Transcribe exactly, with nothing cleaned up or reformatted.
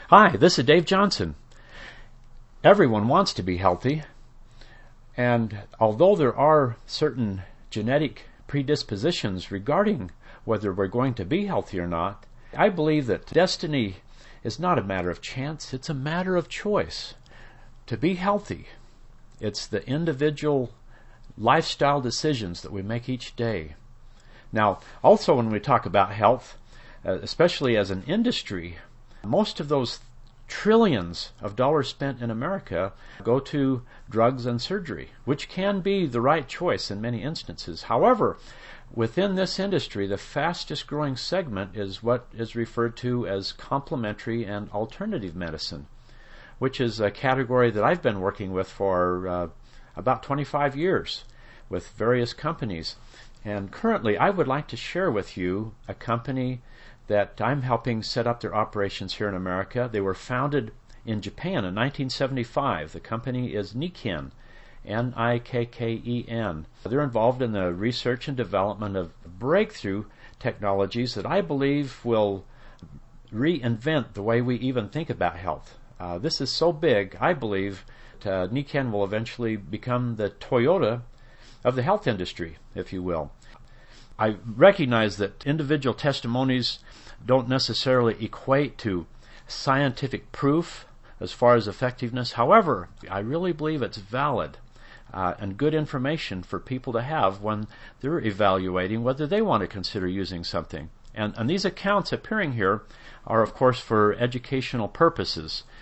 Hi, this is Dave Johnson. Everyone wants to be healthy, and although there are certain genetic predispositions regarding whether we're going to be healthy or not, I believe that destiny is not a matter of chance, it's a matter of choice. To be healthy, it's the individual lifestyle decisions that we make each day. Now, also when we talk about health, uh, especially as an industry, most of those trillions of dollars spent in America go to drugs and surgery, which can be the right choice in many instances. However, within this industry, the fastest growing segment is what is referred to as complementary and alternative medicine, which is a category that I've been working with for uh, about twenty-five years with various companies. And currently, I would like to share with you a company that I'm helping set up their operations here in America. They were founded in Japan in nineteen seventy-five. The company is Nikken, N I K K E N. They're involved in the research and development of breakthrough technologies that I believe will reinvent the way we even think about health. Uh, this is so big, I believe that uh, Nikken will eventually become the Toyota of the health industry, if you will. I recognize that individual testimonies don't necessarily equate to scientific proof as far as effectiveness. However, I really believe it's valid uh, and good information for people to have when they're evaluating whether they want to consider using something. And, and these accounts appearing here are, of course, for educational purposes.